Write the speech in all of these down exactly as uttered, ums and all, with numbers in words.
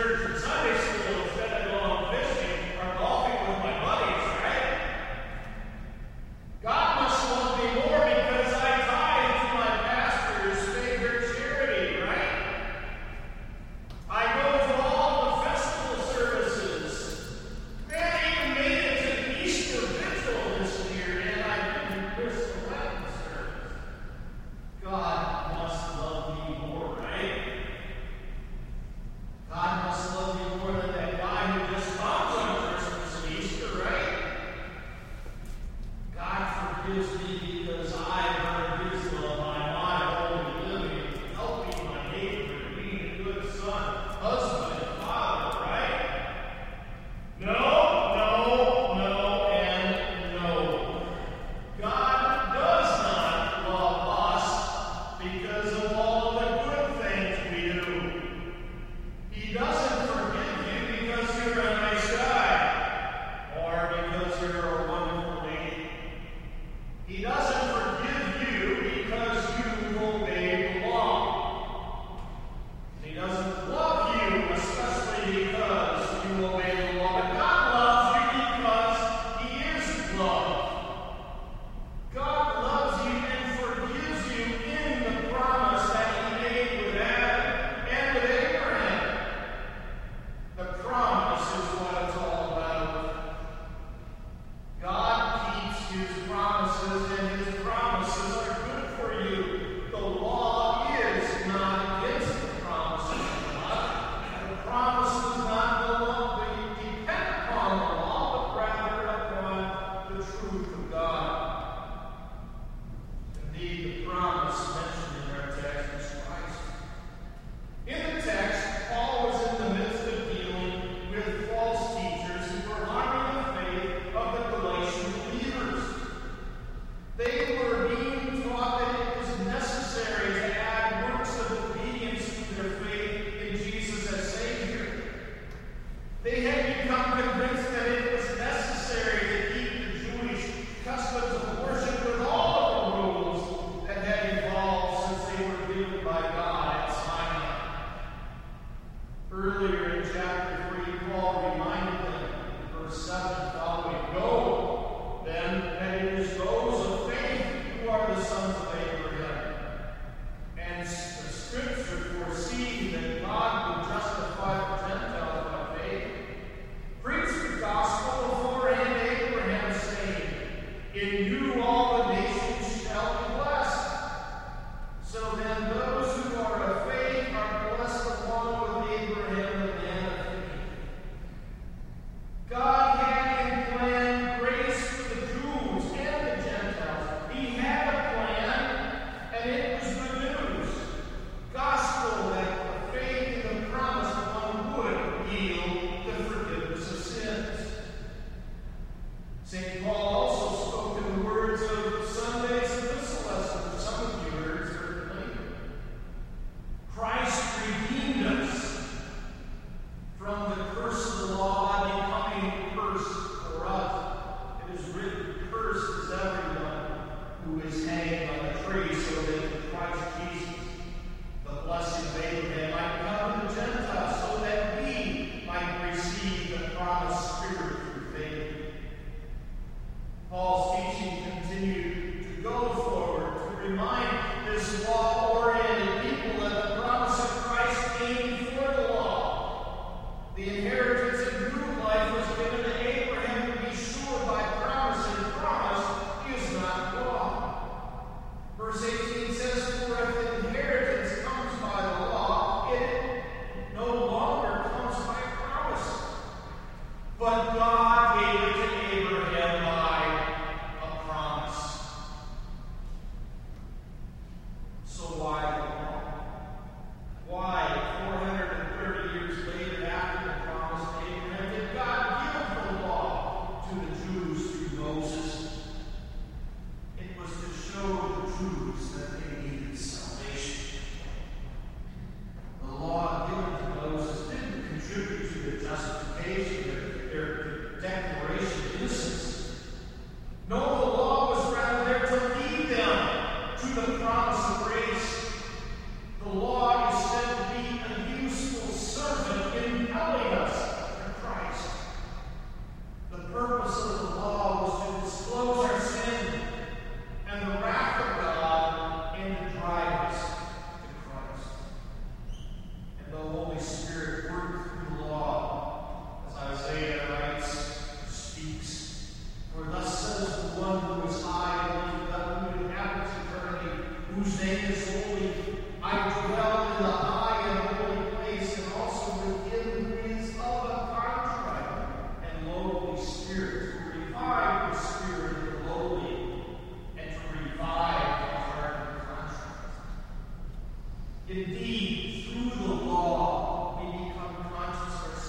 church and Sunday school instead of going fishing or golfing with my buddies, right? God must love me more because I tithe to my pastor's favorite charity, right? I go to all the festival services. Man, I even made it to the Easter Vigil this year, and I didn't miss the Latin service. God must love me more, right? God must love you more than that guy who just comes on Christmas and Easter, right? God forgives me because I heard His love. I'm not only living, helping my neighbor, being a good son, husband, and father, right? No, no, no, and no. God does not love us because of all the good things we do. He doesn't forgive you because you're a nice guy or because you're a wonderful lady. He doesn't forgive you because you obey the law. He doesn't love you especially because you obey the law. But God loves you because He is love. God loves you and forgives you in the promise that He made with Adam and with Abraham. The promise is what it's all about. God keeps His promises, and His promises are good for you. The law is not against the promises of God. The promise does not belong to depend upon the law, but rather upon the truth of God. Indeed, the promise mentioned in our text is Christ. In the text, Paul was in the midst of dealing with false teachers who were harming the faith of the Galatian believers. They were being taught that it was necessary to add works of obedience to their faith in Jesus as Savior. They had become convinced that it was necessary to keep the Jewish customs of worship with all the rules that had evolved since they were given by God at Sinai. Earlier in chapter three, Paul reminded them, in verse seven following, "Go, then, that it is those of faith who are the sons of Abraham." And the Scripture foreseeing that God would justify the Gentiles by faith, preached the gospel beforehand to Abraham, saying, "In you all the nations shall be blessed." So then those who are of faith are blessed along with Abraham, the man of faith. God had in plan grace for the Jews and the Gentiles. He had a plan, and it was good news. Gospel that the faith in the promised one would yield the forgiveness of sins. Saint Paul also spoke in the words of Sunday's epistle lesson, some of you heard certainly. Christ redeemed us from the curse of the law by becoming cursed for us. It is written, "Cursed is everyone who is hanged on a tree," so that in Christ Jesus, the blessing of Abraham might come to the Gentiles, so that we might receive the promised Spirit through faith. Paul's teaching continued to go forward to remind this law-oriented people that the promise of Christ came before the law. The inheritance of new life was given to Abraham to be sure by promise, and promise is not law. Verse eighteen says, "For if the inheritance comes by the law, it no longer comes by promise. But God gave it to Abraham by a promise." So why the law? Why, four hundred thirty years later, after the promise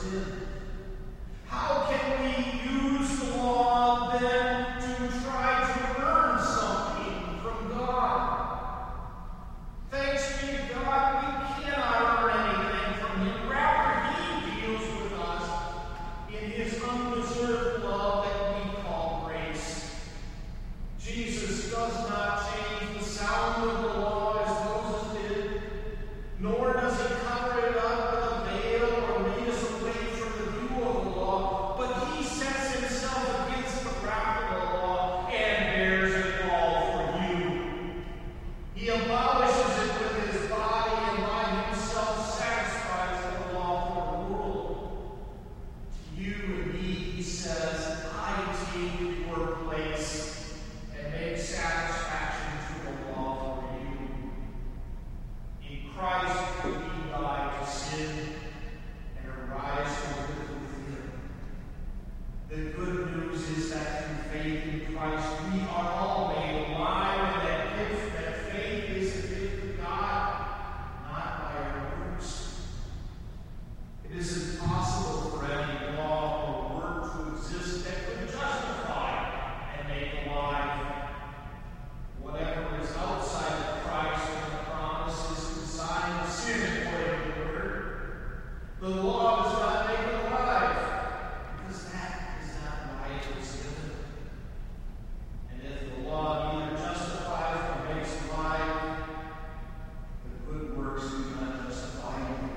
sin. How can we use the law then to try to earn something from God? Thanks be to God, we cannot earn anything from Him. Rather, He deals with us in His undeserved love that we call grace. Jesus does not change the sound of the law as Moses did, nor does He cover it up with a veil or lead us away from the view of the law, but He sets Himself against the wrath of the law and bears it all for you. He abolishes it with His body and by Himself satisfies the law for the world. To you and me, He says, I take your place and make satisfaction to the law for you. In Christ, we die to sin and arise to live with Him. The good news is that through faith in Christ, we are all made alive, and that gift, that faith is a gift of God, not by our works. It is impossible for any law or work to exist that could justify and make alive. Whatever is outside of Christ and the promise is consigned to sin, according to the Word. The law does not make it alive, because that is not why it was given. And if the law neither justifies nor makes alive, the good works do not justify either.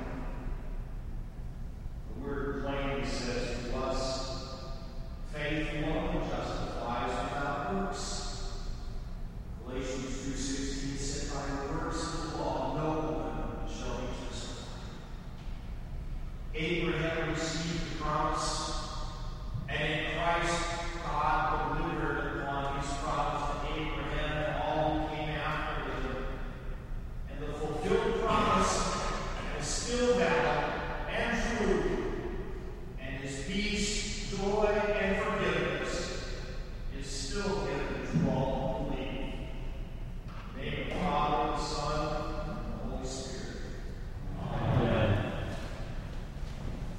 The Word plainly says to us, faith alone justifies without works. Galatians two sixteen said, by the works of the law, no one shall be justified. Abraham received the promise, and in Christ